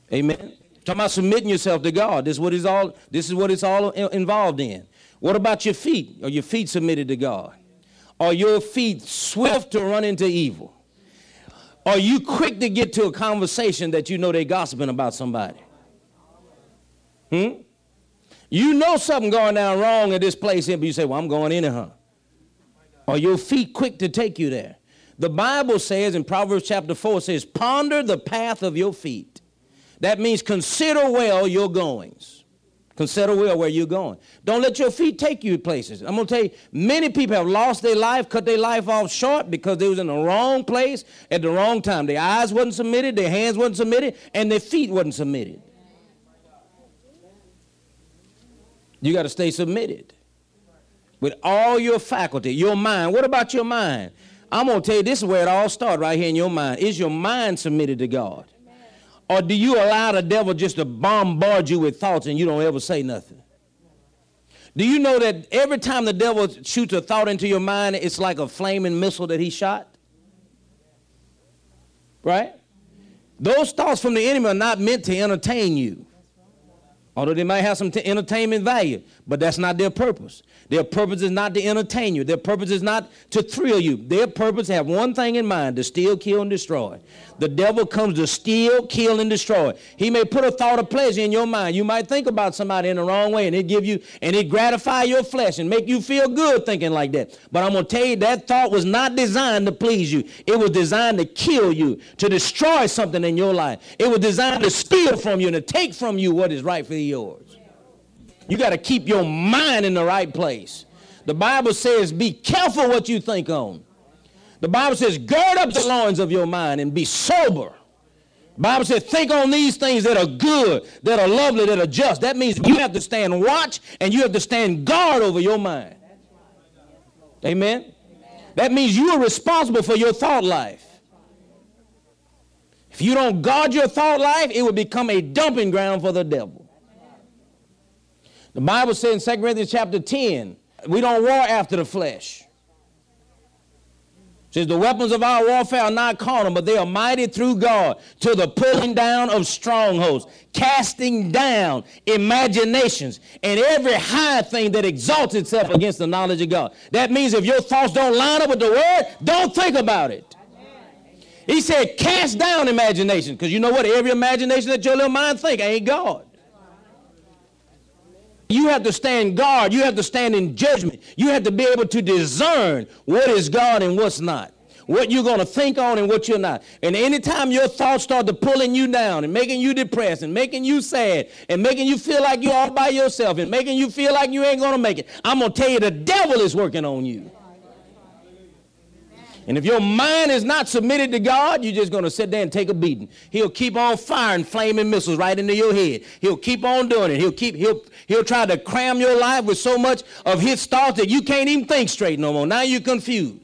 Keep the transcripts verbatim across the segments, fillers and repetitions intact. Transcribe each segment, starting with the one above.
Amen. Talking about submitting yourself to God. This is what it's all, this is what it's all involved in. What about your feet? Are your feet submitted to God? Are your feet swift to run into evil? Are you quick to get to a conversation that you know they're gossiping about somebody? Hmm? You know something going down wrong at this place here, but you say, well, I'm going in her. Are your feet quick to take you there? The Bible says in Proverbs chapter four, it says, ponder the path of your feet. That means consider well your goings. Consider well where you're going. Don't let your feet take you places. I'm going to tell you, many people have lost their life, cut their life off short because they was in the wrong place at the wrong time. Their eyes wasn't submitted, their hands wasn't submitted, and their feet wasn't submitted. You got to stay submitted with all your faculty, your mind. What about your mind? I'm going to tell you, this is where it all starts, right here in your mind. Is your mind submitted to God? Or do you allow the devil just to bombard you with thoughts and you don't ever say nothing? Do you know that every time the devil shoots a thought into your mind, it's like a flaming missile that he shot? Right? Those thoughts from the enemy are not meant to entertain you. Although they might have some t- entertainment value, but that's not their purpose. Their purpose is not to entertain you. Their purpose is not to thrill you. Their purpose have one thing in mind, to steal, kill, and destroy. The devil comes to steal, kill, and destroy. He may put a thought of pleasure in your mind. You might think about somebody in the wrong way, and it give you, and it gratify your flesh and make you feel good thinking like that. But I'm going to tell you, that thought was not designed to please you. It was designed to kill you, to destroy something in your life. It was designed to steal from you and to take from you what is rightfully yours. You got to keep your mind in the right place. The Bible says, be careful what you think on. The Bible says, gird up the loins of your mind and be sober. The Bible says, think on these things that are good, that are lovely, that are just. That means you have to stand watch and you have to stand guard over your mind. Amen? That means you are responsible for your thought life. If you don't guard your thought life, it will become a dumping ground for the devil. The Bible says in Second Corinthians chapter ten, we don't war after the flesh. It says the weapons of our warfare are not carnal, but they are mighty through God to the pulling down of strongholds, casting down imaginations and every high thing that exalts itself against the knowledge of God. That means if your thoughts don't line up with the word, don't think about it. He said cast down imagination, because you know what? Every imagination that your little mind think ain't God. You have to stand guard. You have to stand in judgment. You have to be able to discern what is God and what's not. What you're going to think on and what you're not. And anytime your thoughts start to pulling you down and making you depressed and making you sad and making you feel like you're all by yourself and making you feel like you ain't going to make it, I'm going to tell you the devil is working on you. And if your mind is not submitted to God, you're just going to sit there and take a beating. He'll keep on firing flaming missiles right into your head. He'll keep on doing it. He'll keep he'll he'll try to cram your life with so much of his thoughts that you can't even think straight no more. Now you're confused.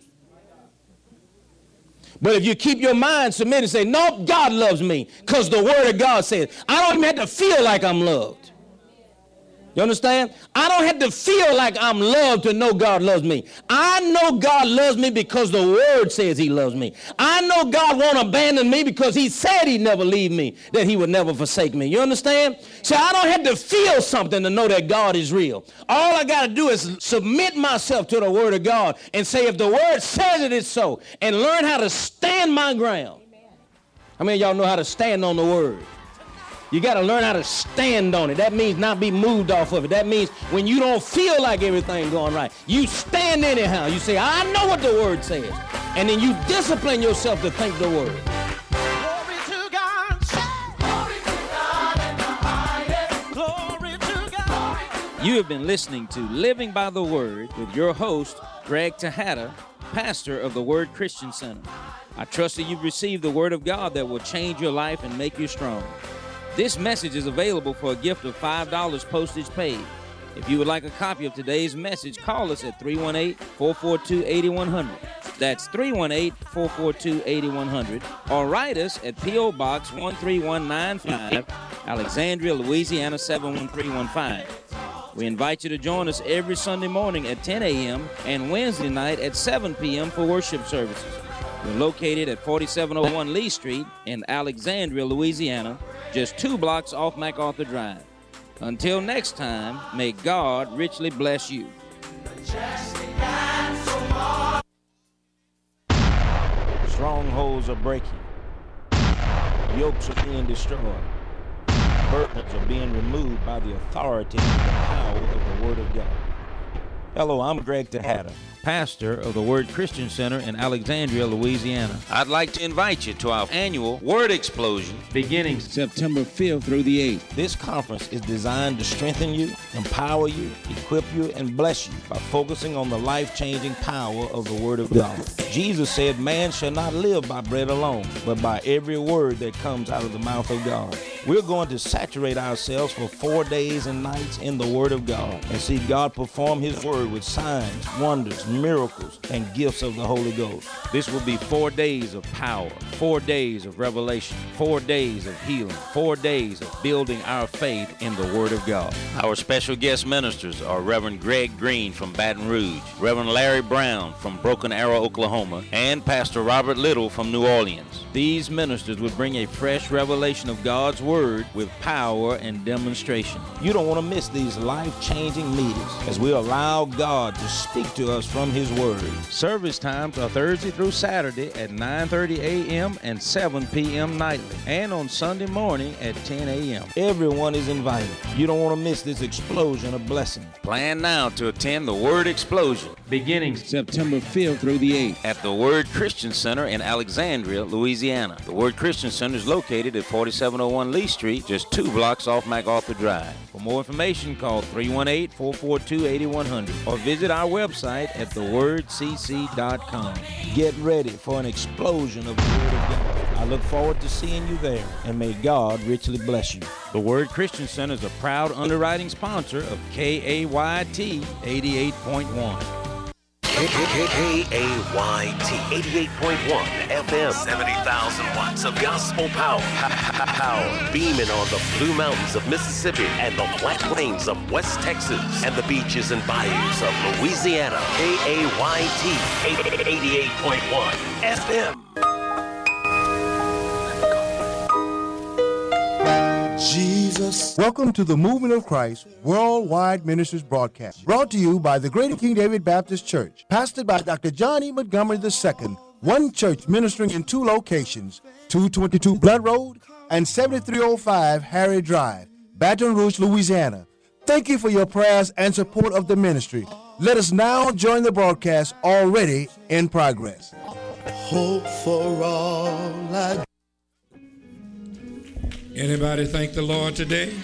But if you keep your mind submitted and say, nope, God loves me, because the word of God says, I don't even have to feel like I'm loved. You understand? I don't have to feel like I'm loved to know God loves me. I know God loves me because the word says he loves me. I know God won't abandon me because he said he'd never leave me, that he would never forsake me. You understand? So I don't have to feel something to know that God is real. All I got to do is submit myself to the word of God and say, if the word says it is so, and learn how to stand my ground. How many of y'all know how to stand on the word? You got to learn how to stand on it. That means not be moved off of it. That means when you don't feel like everything going right, you stand anyhow. You say, I know what the word says. And then you discipline yourself to think the word. Glory to God. Glory to God in the highest. Glory to God. You have been listening to Living by the Word with your host, Greg Tejada, pastor of the Word Christian Center. I trust that you've received the word of God that will change your life and make you strong. This message is available for a gift of five dollars postage paid. If you would like a copy of today's message, call us at three one eight, four four two, eight one zero zero. That's three one eight, four four two, eight one zero zero. Or write us at P O. Box one three one nine five, Alexandria, Louisiana seven one three one five. We invite you to join us every Sunday morning at ten a.m. and Wednesday night at seven p.m. for worship services. We're located at forty-seven oh one Lee Street in Alexandria, Louisiana, just two blocks off MacArthur Drive. Until next time, may God richly bless you. Strongholds are breaking. Yokes are being destroyed. Burdens are being removed by the authority and the power of the Word of God. Hello, I'm Greg Tejada, pastor of the Word Christian Center in Alexandria, Louisiana. I'd like to invite you to our annual Word Explosion beginning September fifth through the eighth. This conference is designed to strengthen you, empower you, equip you, and bless you by focusing on the life-changing power of the Word of God. Jesus said, man shall not live by bread alone, but by every word that comes out of the mouth of God. We're going to saturate ourselves for four days and nights in the Word of God and see God perform His Word with signs, wonders, miracles, and gifts of the Holy Ghost. This will be four days of power, four days of revelation, four days of healing, four days of building our faith in the Word of God. Our special guest ministers are Reverend Greg Green from Baton Rouge, Reverend Larry Brown from Broken Arrow, Oklahoma, and Pastor Robert Little from New Orleans. These ministers would bring a fresh revelation of God's Word with power and demonstration. You don't want to miss these life-changing meetings as we allow God to speak to us from His Word. Service times are Thursday through Saturday at nine thirty a.m. and seven p.m. nightly, and on Sunday morning at ten a.m. Everyone is invited. You don't want to miss this explosion of blessing. Plan now to attend the Word Explosion beginning September fifth through the eighth at the Word Christian Center in Alexandria, Louisiana. The Word Christian Center is located at forty-seven oh one Lee Street, just two blocks off MacArthur Drive. For more information, call three one eight, four four two, eight one zero zero or visit our website at the word c c dot com. Get ready for an explosion of the Word of God. I look forward to seeing you there, and may God richly bless you. The Word Christian Center is a proud underwriting sponsor of K A Y T eighty-eight point one. K A Y T eighty-eight point one F M, seventy thousand watts of gospel power. Power beaming on the Blue Mountains of Mississippi and the flat plains of West Texas and the beaches and bayous of Louisiana. K A Y T eighty-eight point one F M. Jesus. Welcome to the Movement of Christ Worldwide Ministries broadcast, brought to you by the Greater King David Baptist Church, pastored by Doctor John E. Montgomery the Second, one church ministering in two locations, two twenty-two Blood Road and seventy-three oh five Harry Drive, Baton Rouge, Louisiana. Thank you for your prayers and support of the ministry. Let us now join the broadcast already in progress. Hope for all I Anybody thank the Lord today?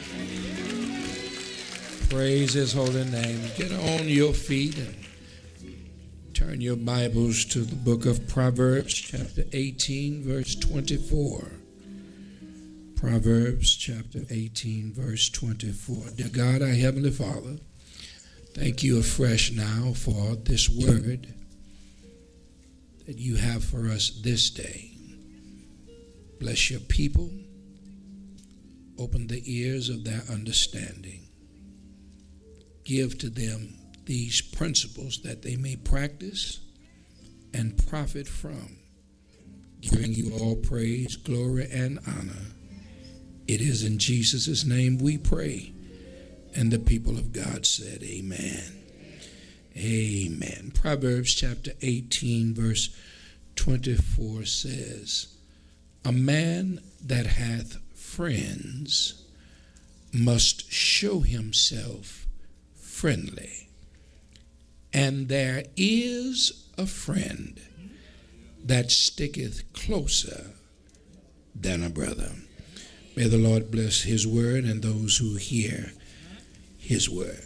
Praise His holy name. Get on your feet and turn your Bibles to the book of Proverbs, chapter eighteen, verse twenty-four. Proverbs, chapter eighteen, verse twenty-four. Dear God, our Heavenly Father, thank you afresh now for this word that you have for us this day. Bless your people. Open the ears of their understanding. Give to them these principles that they may practice and profit from. Giving you all praise, glory, and honor. It is in Jesus' name we pray. And the people of God said, amen. Amen. Proverbs chapter eighteen, verse twenty-four says, a man that hath friends must show himself friendly, and there is a friend that sticketh closer than a brother. May the Lord bless His word and those who hear His word.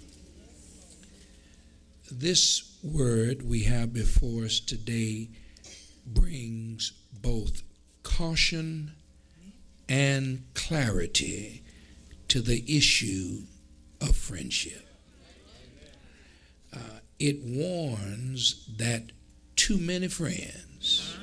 This word we have before us today brings both caution and clarity to the issue of friendship. Uh, it warns that too many friends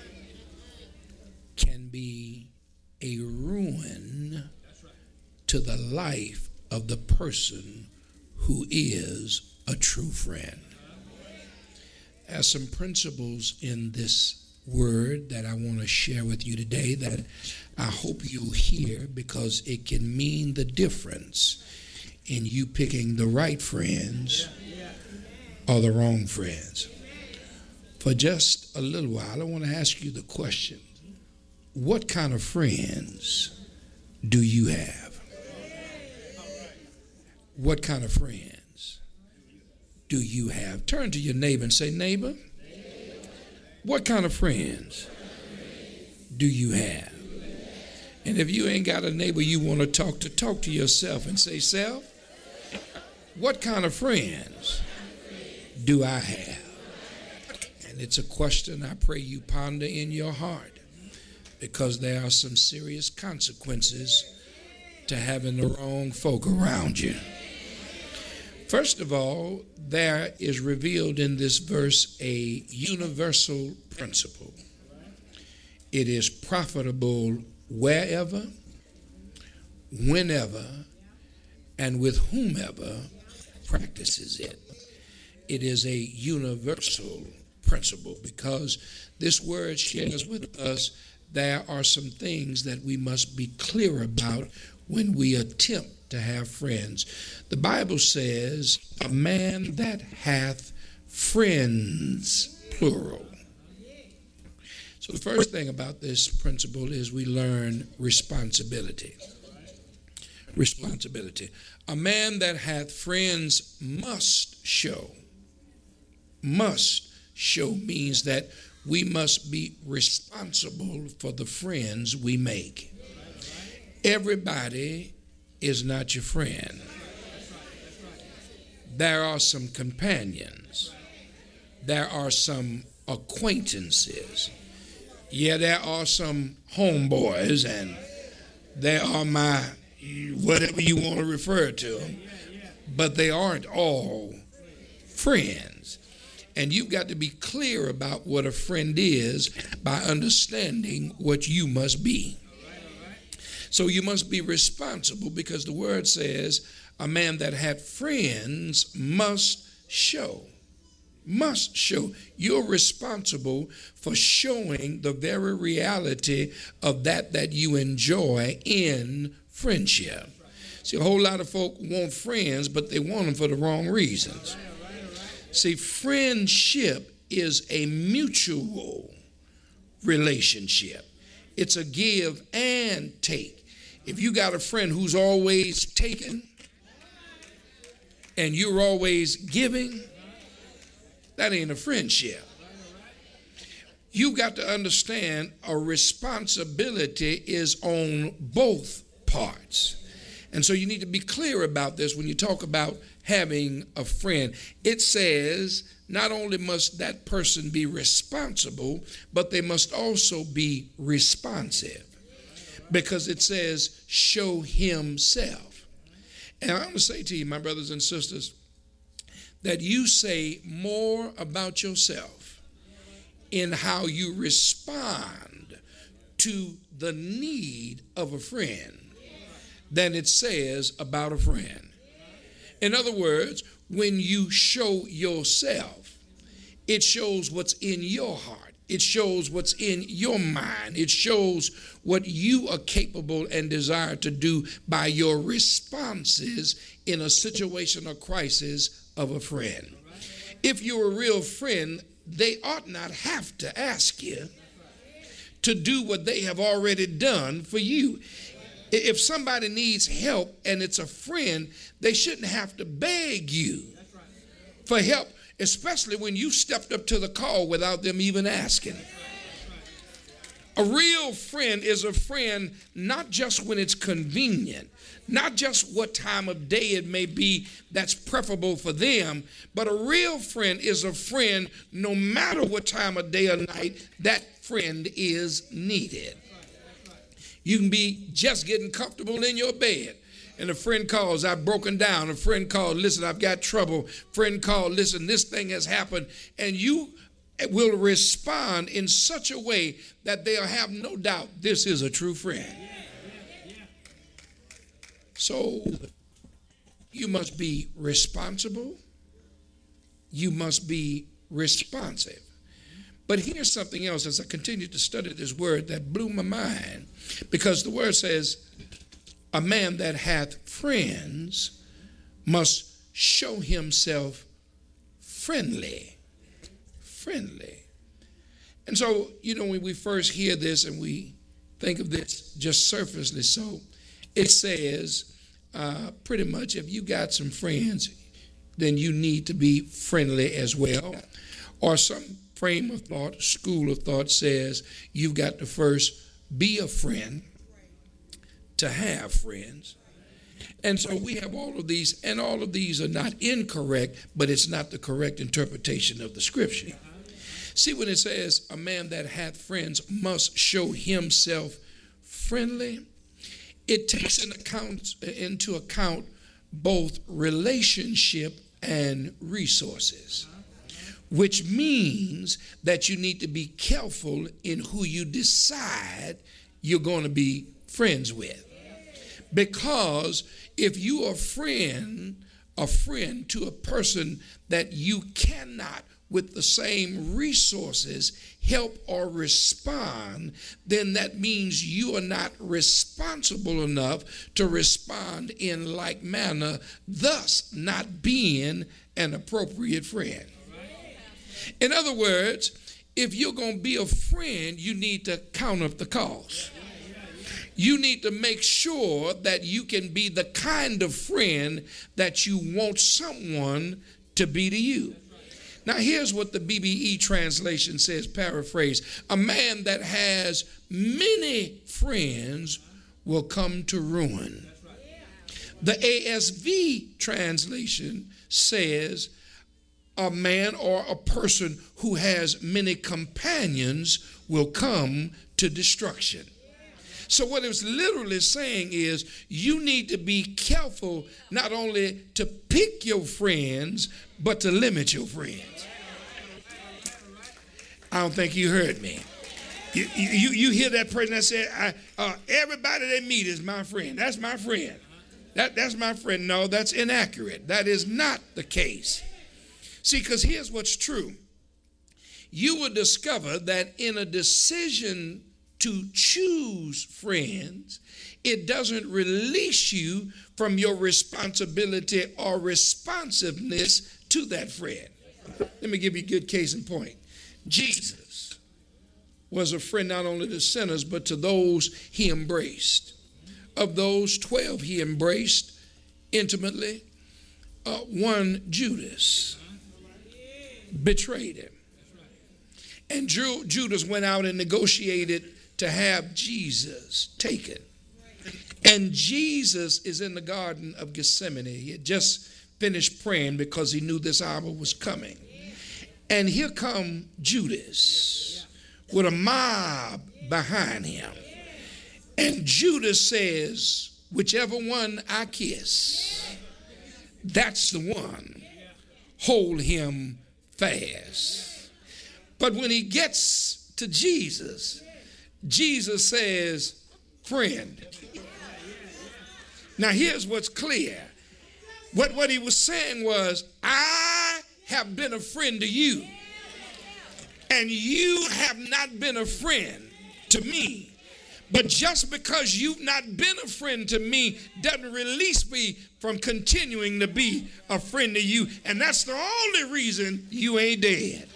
can be a ruin to the life of the person who is a true friend. There are some principles in this word that I want to share with you today that I hope you'll hear, because it can mean the difference in you picking the right friends or the wrong friends. For just a little while, I want to ask you the question: what kind of friends do you have? What kind of friends do you have? Turn to your neighbor and say, neighbor, what kind of friends do you have? And if you ain't got a neighbor you want to talk to, talk to yourself and say, self, what kind of friends do I have? And it's a question I pray you ponder in your heart, because there are some serious consequences to having the wrong folk around you. First of all, there is revealed in this verse a universal principle. It is profitable wherever, whenever, and with whomever practices it. It is a universal principle, because this word shares with us there are some things that we must be clear about when we attempt to have friends. The Bible says, a man that hath friends, plural. So the first thing about this principle is we learn responsibility. Responsibility. A man that hath friends must show. Must show means that we must be responsible for the friends we make. Everybody is not your friend. There are some companions. There are some acquaintances. Yeah, there are some homeboys, and there are my whatever you want to refer to them, but they aren't all friends. And you've got to be clear about what a friend is by understanding what you must be. So you must be responsible, because the word says a man that had friends must show. Must show. You're responsible for showing the very reality of that that you enjoy in friendship. See, a whole lot of folk want friends, but they want them for the wrong reasons. See, friendship is a mutual relationship. It's a give and take. If you got a friend who's always taking and you're always giving, that ain't a friendship. You've got to understand a responsibility is on both parts. And so you need to be clear about this when you talk about having a friend. It says not only must that person be responsible, but they must also be responsive, because it says show himself. And I want to say to you, my brothers and sisters, that you say more about yourself in how you respond to the need of a friend than it says about a friend. In other words, when you show yourself, it shows what's in your heart. It shows what's in your mind. It shows what you are capable and desire to do by your responses in a situation or crisis of a friend. If you're a real friend, they ought not have to ask you to do what they have already done for you. If somebody needs help and it's a friend, they shouldn't have to beg you for help, especially when you stepped up to the call without them even asking. A real friend is a friend not just when it's convenient, not just what time of day it may be that's preferable for them, but a real friend is a friend no matter what time of day or night that friend is needed. You can be just getting comfortable in your bed, and a friend calls, I've broken down. A friend called, listen, I've got trouble. Friend called, listen, this thing has happened. And you will respond in such a way that they'll have no doubt this is a true friend. So you must be responsible. You must be responsive. But here's something else as I continue to study this word that blew my mind, because the word says, a man that hath friends must show himself friendly. Friendly. And so, you know, when we first hear this and we think of this just surfacely so, it says uh, pretty much if you got some friends, then you need to be friendly as well. Or some frame of thought, school of thought says you've got to first be a friend to have friends. And so we have all of these, and all of these are not incorrect, but it's not the correct interpretation of the scripture. See, when it says a man that hath friends must show himself friendly, it takes in account, into account both relationship and resources, which means that you need to be careful in who you decide you're going to be friends with. Because if you are a friend, a friend to a person that you cannot, with the same resources, help or respond, then that means you are not responsible enough to respond in like manner, thus not being an appropriate friend. In other words, if you're going to be a friend, you need to count up the cost. You need to make sure that you can be the kind of friend that you want someone to be to you. Now, here's what the B B E translation says, paraphrase. A man that has many friends will come to ruin. The A S V translation says a man or a person who has many companions will come to destruction. So what it's literally saying is you need to be careful not only to pick your friends, but to limit your friends. I don't think you heard me. You, you, you hear that person that said, I, uh, everybody they meet is my friend. That's my friend. That, that's my friend. No, that's inaccurate. That is not the case. See, because here's what's true. You will discover that in a decision to choose friends, it doesn't release you from your responsibility or responsiveness to that friend. Let me give you a good case in point. Jesus was a friend not only to sinners, but to those he embraced. Of those twelve he embraced intimately, uh, one, Judas, betrayed him. And Ju- Judas went out and negotiated to have Jesus taken. And Jesus is in the Garden of Gethsemane. He had just finished praying because he knew this hour was coming. And here come Judas with a mob behind him. And Judas says, whichever one I kiss, that's the one. Hold him fast. But when he gets to Jesus, Jesus says, friend. Now here's what's clear. What, what he was saying was, I have been a friend to you, and you have not been a friend to me. But just because you've not been a friend to me doesn't release me from continuing to be a friend to you. And that's the only reason you ain't dead.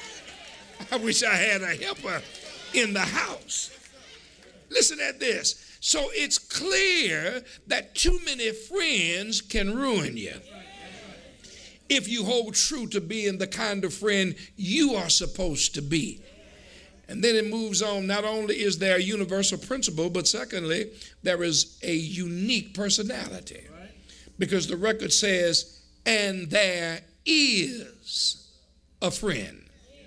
I wish I had a helper in the house. Listen at this. So it's clear that too many friends can ruin you if you hold true to being the kind of friend you are supposed to be. And then it moves on. Not only is there a universal principle, but secondly, there is a unique personality. Because the record says, and there is a friend.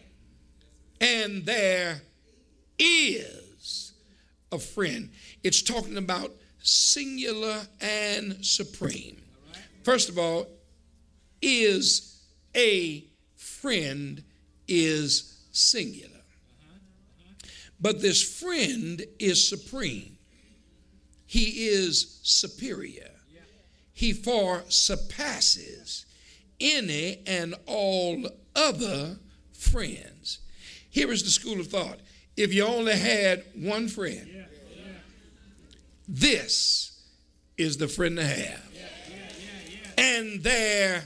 And there is a friend. It's talking about singular and supreme. First of all, is a friend is singular. But this friend is supreme. He is superior. He far surpasses any and all other friends. Here is the school of thought. If you only had one friend, this is the friend to have. And there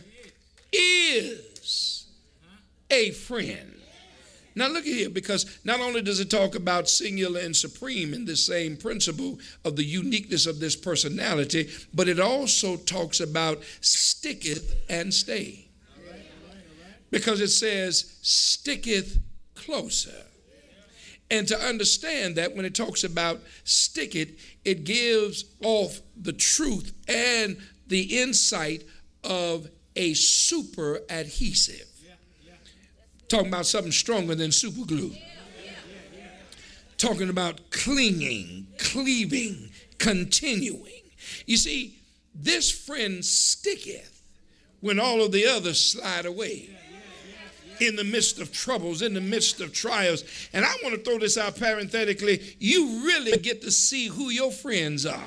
is a friend. Now look at here, because not only does it talk about singular and supreme in this same principle of the uniqueness of this personality, but it also talks about sticketh and stay. Because it says sticketh closer. And to understand that when it talks about sticketh, it gives off the truth and the insight of a super adhesive. Talking about something stronger than super glue. Talking about clinging, cleaving, continuing. You see, this friend sticketh when all of the others slide away. In the midst of troubles, in the midst of trials. And I want to throw this out parenthetically. You really get to see who your friends are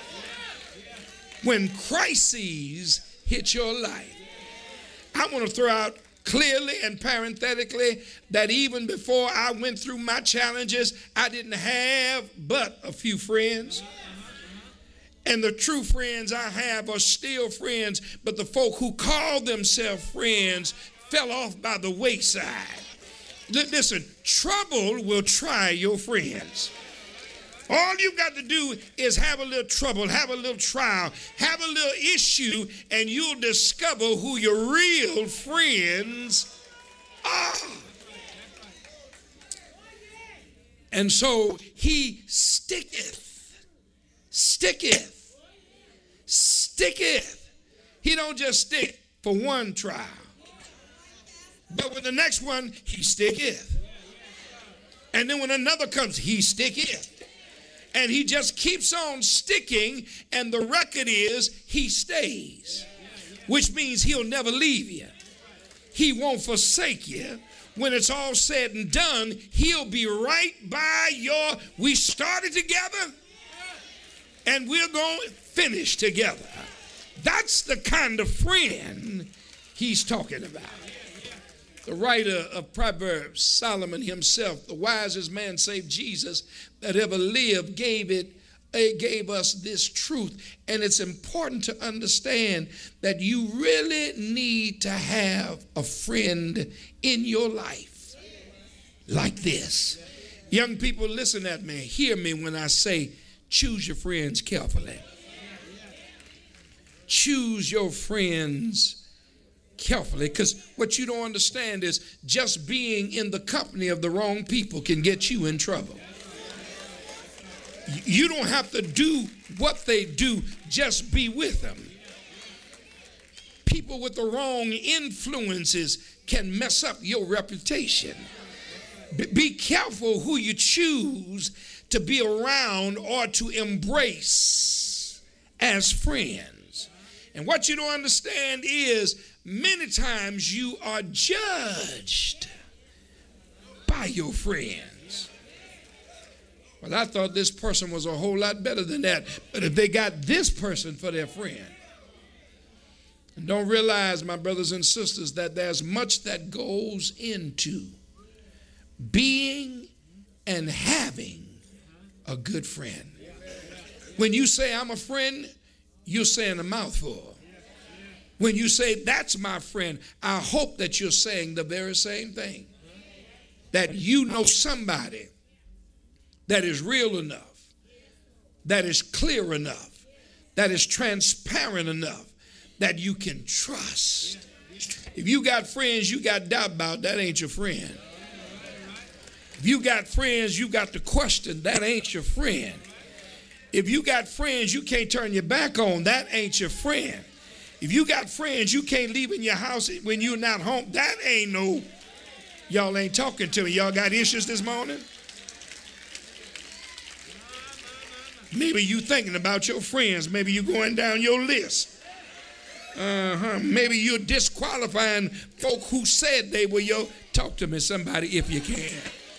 when crises hit your life. I want to throw out clearly and parenthetically that even before I went through my challenges, I didn't have but a few friends. And the true friends I have are still friends, but the folk who call themselves friends fell off by the wayside. L- listen, trouble will try your friends. All you've got to do is have a little trouble, have a little trial, have a little issue, and you'll discover who your real friends are. And so he sticketh, sticketh, sticketh. He don't just stick for one trial, but with the next one, he sticketh. And then when another comes, he sticketh. And he just keeps on sticking, and the record is he stays, which means he'll never leave you. He won't forsake you. When it's all said and done, he'll be right by your, we started together, and we're going to finish together. That's the kind of friend he's talking about. The writer of Proverbs, Solomon himself, the wisest man save Jesus that ever lived, gave it, gave us this truth. And it's important to understand that you really need to have a friend in your life like this. Young people, listen at me. Hear me when I say choose your friends carefully. Choose your friends carefully, because what you don't understand is just being in the company of the wrong people can get you in trouble. You don't have to do what they do, just be with them. People with the wrong influences can mess up your reputation. Be careful who you choose to be around or to embrace as friends. And what you don't understand is many times you are judged by your friends. Well, I thought this person was a whole lot better than that. But if they got this person for their friend, and don't realize, my brothers and sisters, that there's much that goes into being and having a good friend. When you say I'm a friend, you're saying a mouthful. When you say that's my friend, I hope that you're saying the very same thing. That you know somebody that is real enough, that is clear enough, that is transparent enough, that you can trust. If you got friends you got doubt about, that ain't your friend. If you got friends you got to question, that ain't your friend. If you got friends you can't turn your back on, that ain't your friend. If you got friends you can't leave in your house when you're not home, that ain't no, y'all ain't talking to me. Y'all got issues this morning? Maybe you thinking about your friends. Maybe you going down your list. Uh-huh. Maybe you're disqualifying folk who said they were your, talk to me somebody if you can.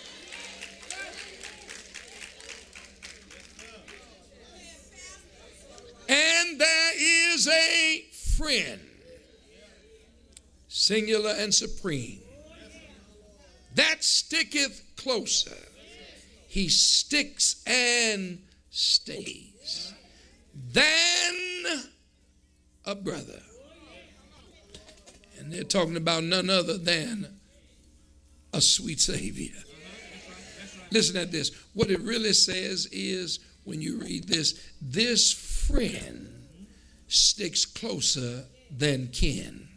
And there is a friend, singular and supreme, that sticketh closer. He sticks and stays than a brother. And they're talking about none other than a sweet Savior. Listen at this. What it really says is, when you read this, this friend sticks closer than kin.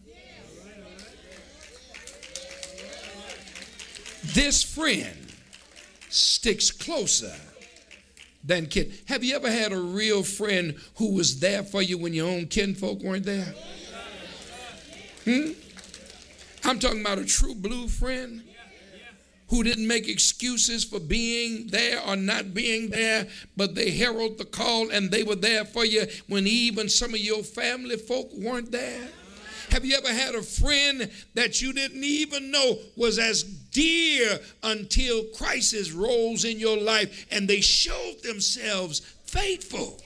This friend sticks closer than kin. Have you ever had a real friend who was there for you when your own kinfolk weren't there? Hmm? I'm talking about a true blue friend who didn't make excuses for being there or not being there, but they heralded the call and they were there for you when even some of your family folk weren't there. Have you ever had a friend that you didn't even know was as dear until crisis rolls in your life and they showed themselves faithful?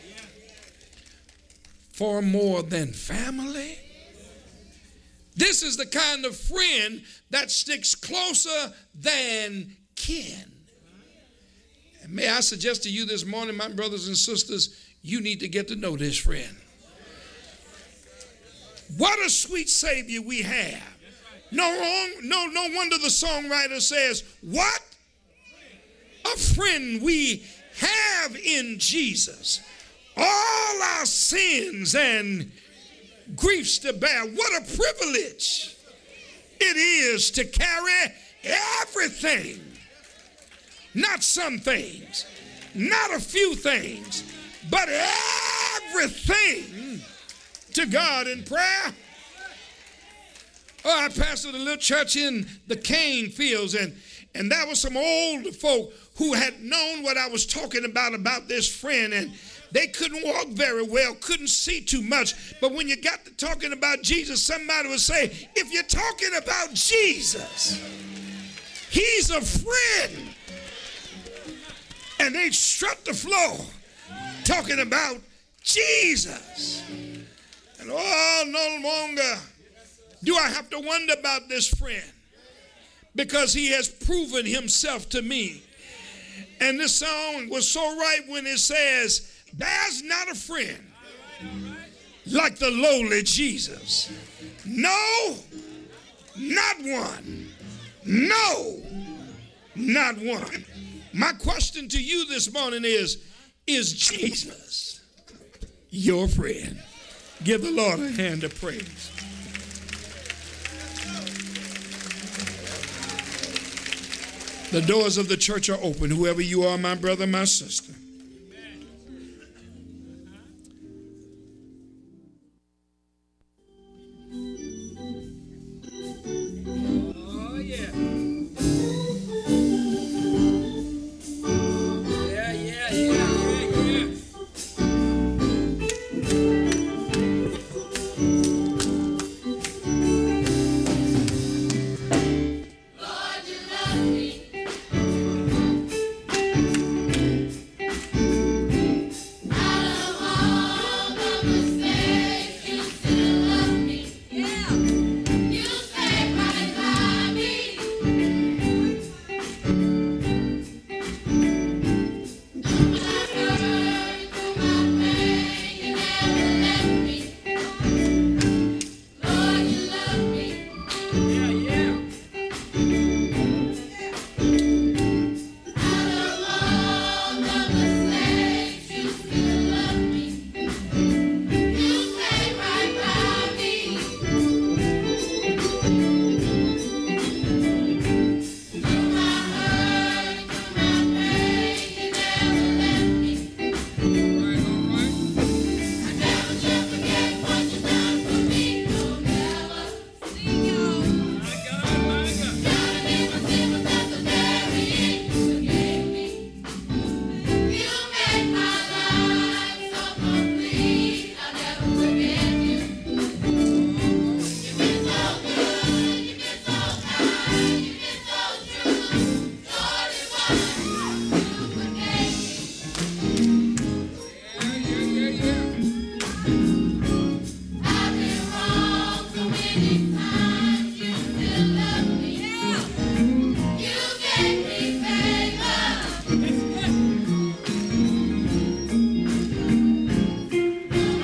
Far more than family. This is the kind of friend that sticks closer than kin. And may I suggest to you this morning, my brothers and sisters, you need to get to know this friend. What a sweet Savior we have. No wrong, no, no wonder the songwriter says, what a friend we have in Jesus. All our sins and griefs to bear. What a privilege it is to carry everything. Not some things, not a few things, but everything to God in prayer. Oh, I pastored a little church in the cane fields, and, and that was some old folk who had known what I was talking about, about this friend, and they couldn't walk very well, couldn't see too much. But when you got to talking about Jesus, somebody would say, if you're talking about Jesus, he's a friend. And they'd strut the floor talking about Jesus. And oh, no longer do I have to wonder about this friend, because he has proven himself to me. And this song was so right when it says, there's not a friend like the lowly Jesus. No, not one. No, not one. My question to you this morning is, is Jesus your friend? Give the Lord a hand of praise. The doors of the church are open. Whoever you are, my brother, my sister,